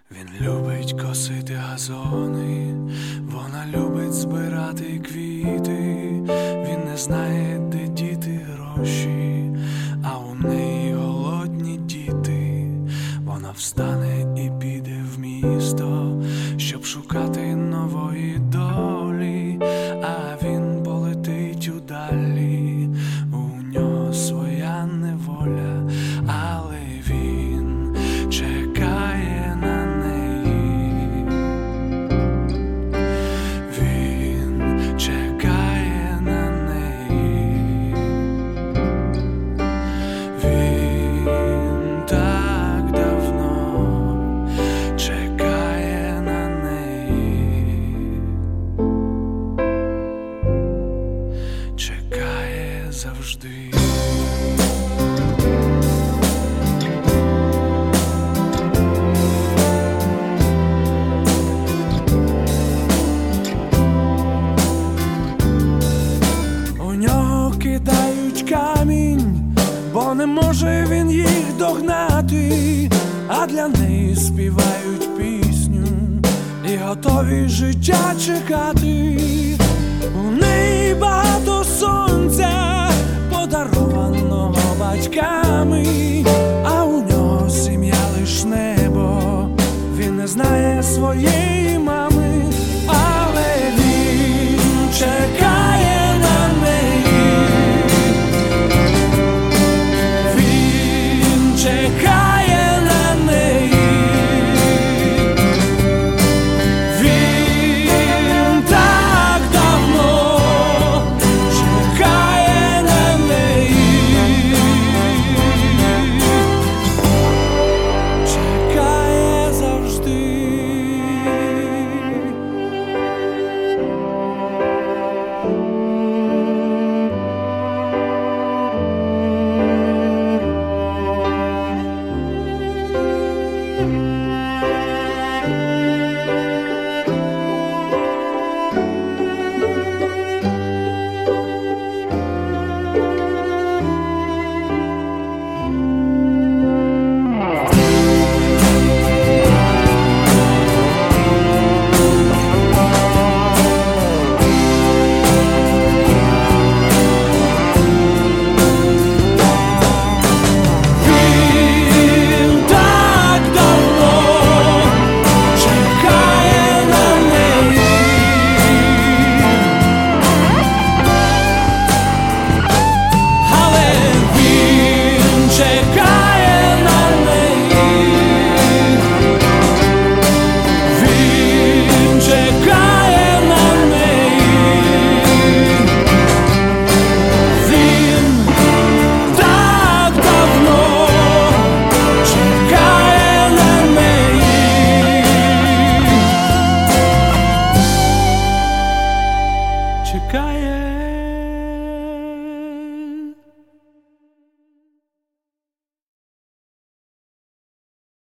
Він любить косити газони, вона любить збирати квіти. Він не знає, де діти гроші, а у неї голодні діти. Вона встане і піде в місто, щоб шукати нової долі, а він полетить удалі. У нього своя неволя, але він чекає на неї. Він чекає на неї. Він так давно чекає на неї. Чекає завжди. У нього кидають камінь, бо не може він їх догнати, а для неї співають пісню і готові життя чекати. У неї багато сонця, подарованого батьками, а у нього сім'я лиш небо. Він не знає своєї